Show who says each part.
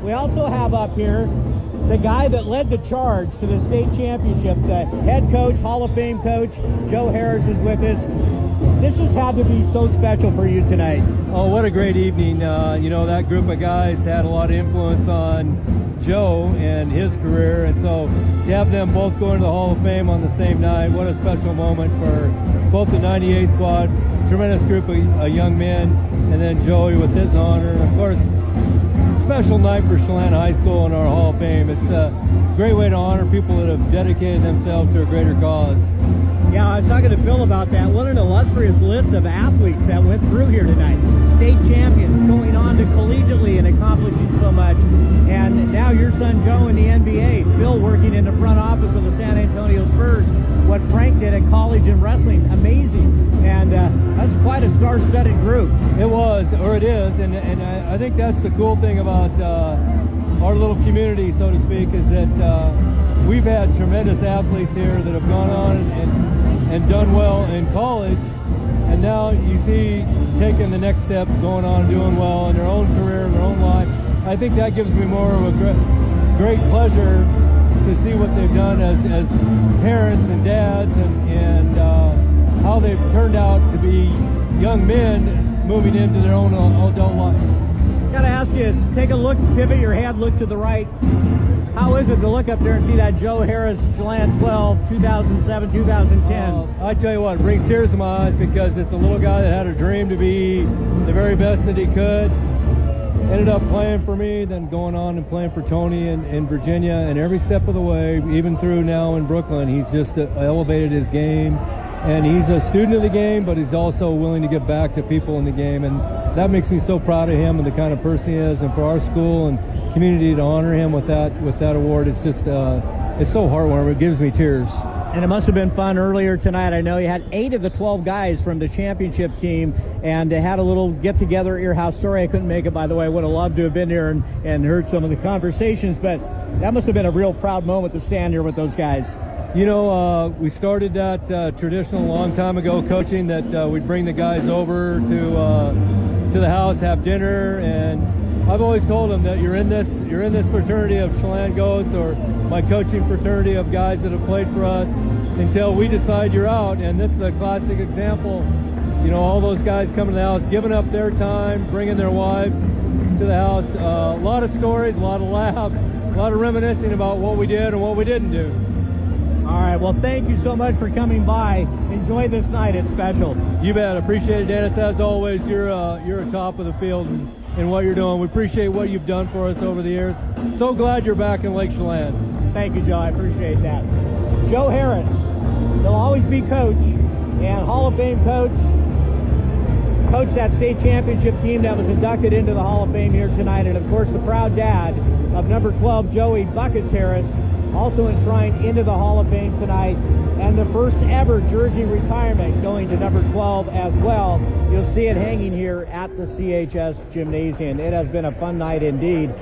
Speaker 1: We also have up here the guy that led the charge to the state championship, the head coach, Hall of Fame coach, Joe Harris is with us. This has had to be so special for you tonight.
Speaker 2: Oh, what a great evening. That group of guys had a lot of influence on Joe and his career, and so to have them both going to the Hall of Fame on the same night, what a special moment for both the 98 squad, tremendous group of young men, and then Joey with his honor. And of course, special night for Chelan High School and our Hall of Fame. It's a great way to honor people that have dedicated themselves to a greater cause.
Speaker 1: Yeah, I was talking to Phil about that. What an illustrious list of athletes that went through here tonight. State champions, going on to collegiately and accomplishing so much. And now your son Joe in the NBA, Phil working in the front office of the San Antonio Spurs. What Frank did at college in wrestling, amazing. And that's quite a star-studded group.
Speaker 2: It was, or it is, and I think that's the cool thing about our little community, so to speak, is that we've had tremendous athletes here that have gone on and done well in college, and now you see taking the next step, going on and doing well in their own career, in their own life. I think that gives me more of a great pleasure to see what they've done as parents and dads, and how they've turned out to be young men moving into their own adult life.
Speaker 1: Gotta ask you, take a look, pivot your head, look to the right. How is it to look up there and see that Joe Harris Chelan 12, 2007, 2010?
Speaker 2: I tell you what, it brings tears to my eyes because it's a little guy that had a dream to be the very best that he could. Ended up playing for me, then going on and playing for Tony in Virginia, and every step of the way, even through now in Brooklyn, he's just elevated his game. And he's a student of the game, but he's also willing to give back to people in the game. And that makes me so proud of him and the kind of person he is. And for our school and community to honor him with that award, it's just, it's so heartwarming. It gives me tears.
Speaker 1: And it must have been fun earlier tonight. I know you had 8 of the 12 guys from the championship team, and they had a little get-together at your house. Sorry I couldn't make it, by the way. I would have loved to have been here and heard some of the conversations, but that must have been a real proud moment to stand here with those guys.
Speaker 2: You know, we started that tradition a long time ago, coaching, that we'd bring the guys over to the house, have dinner, and I've always told them that you're in this fraternity of Chelan Goats, or my coaching fraternity of guys that have played for us, until we decide you're out. And this is a classic example. You know, all those guys coming to the house, giving up their time, bringing their wives to the house. A lot of stories, a lot of laughs, a lot of reminiscing about what we did and what we didn't do.
Speaker 1: All right, well, thank you so much for coming by. Enjoy this night. It's special.
Speaker 2: You bet. Appreciate it, Dennis. As always, you're a top of the field in what you're doing. We appreciate what you've done for us over the years. So glad you're back in Lake Chelan.
Speaker 1: Thank you, Joe. I appreciate that. Joe Harris, he'll always be coach and Hall of Fame coach. Coached that state championship team that was inducted into the Hall of Fame here tonight. And, of course, the proud dad of number 12, Joey Buckets Harris, also enshrined into the Hall of Fame tonight, and the first ever jersey retirement going to number 12 as well. You'll see it hanging here at the CHS Gymnasium. It has been a fun night indeed.